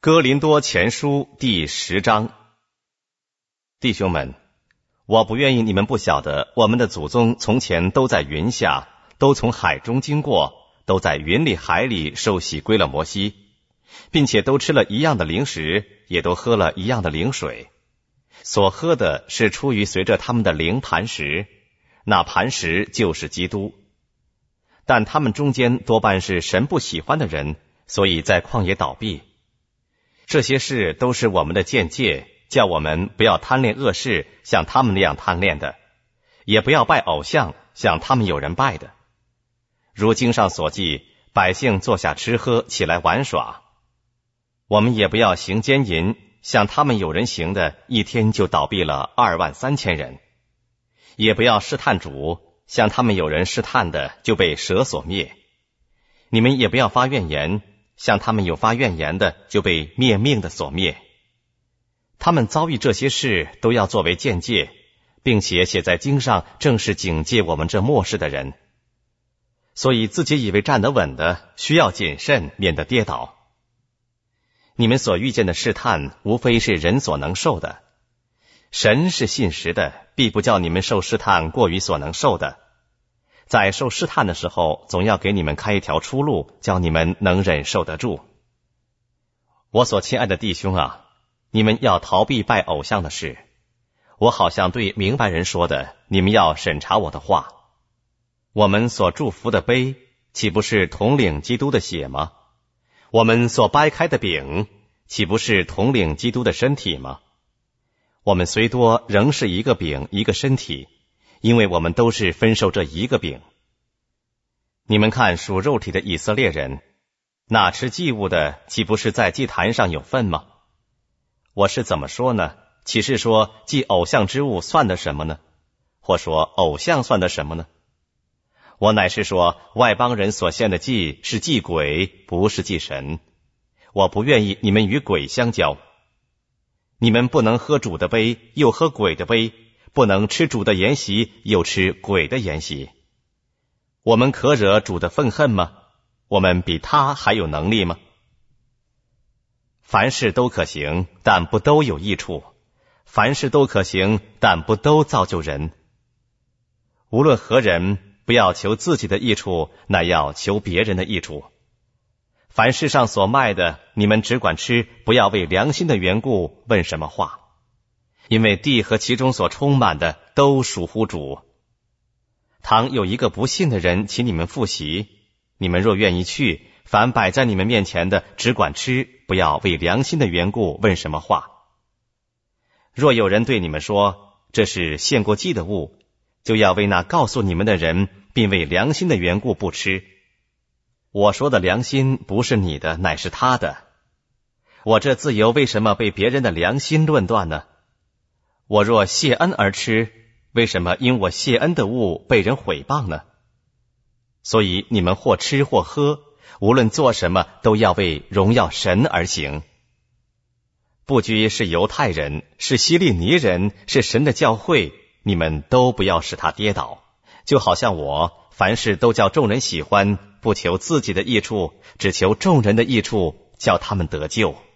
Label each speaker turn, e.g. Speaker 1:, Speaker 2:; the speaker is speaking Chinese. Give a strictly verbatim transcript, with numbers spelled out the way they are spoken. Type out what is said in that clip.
Speaker 1: 哥林多前书第十章。弟兄们，我不愿意你们不晓得，我们的祖宗从前都在云下，都从海中经过，都在云里海里受洗归了摩西，并且都吃了一样的灵食，也都喝了一样的灵水。所喝的是出于随着他们的灵磐石，那磐石就是基督。但他们中间多半是神不喜欢的人，所以在旷野倒闭。这些事都是我们的鉴戒，叫我们不要贪恋恶事，像他们那样贪恋的，也不要拜偶像，像他们有人拜的。如经上所记，百姓坐下吃喝，起来玩耍。我们也不要行奸淫，像他们有人行的，一天就倒闭了二万三千人。也不要试探主，像他们有人试探的，就被蛇所灭。你们也不要发怨言，像他们有发怨言的，就被灭命的所灭。他们遭遇这些事，都要作为鉴戒，并且写在经上，正是警戒我们这末世的人。所以自己以为站得稳的，需要谨慎，免得跌倒。你们所遇见的试探，无非是人所能受的。神是信实的，必不叫你们受试探过于所能受的。在受试探的时候，总要给你们开一条出路，叫你们能忍受得住。我所亲爱的弟兄啊，你们要逃避拜偶像的事。我好像对明白人说的，你们要审查我的话。我们所祝福的杯，岂不是统领基督的血吗？我们所掰开的饼，岂不是统领基督的身体吗？我们虽多，仍是一个饼，一个身体，因为我们都是分受这一个饼。你们看属肉体的以色列人，那吃祭物的，岂不是在祭坛上有份吗？我是怎么说呢？岂是说祭偶像之物算得什么呢？或说偶像算得什么呢？我乃是说，外邦人所献的祭是祭鬼，不是祭神。我不愿意你们与鬼相交。你们不能喝主的杯，又喝鬼的杯，不能吃主的筵席，又吃鬼的筵席。我们可惹主的愤恨吗？我们比他还有能力吗？凡事都可行，但不都有益处；凡事都可行，但不都造就人。无论何人，不要求自己的益处，乃要求别人的益处。凡世上所卖的，你们只管吃，不要为良心的缘故问什么话，因为地和其中所充满的都属乎主。倘有一个不信的人请你们赴席，你们若愿意去，凡摆在你们面前的，只管吃，不要为良心的缘故问什么话。若有人对你们说，这是献过祭的物，就要为那告诉你们的人，并为良心的缘故不吃。我说的良心不是你的，乃是他的。我这自由为什么被别人的良心论断呢？我若谢恩而吃，为什么因我谢恩的物被人毁谤呢？所以你们或吃或喝，无论做什么，都要为荣耀神而行。不拘是犹太人，是希利尼人，是神的教会，你们都不要使他跌倒。就好像我凡事都叫众人喜欢，不求自己的益处，只求众人的益处，叫他们得救。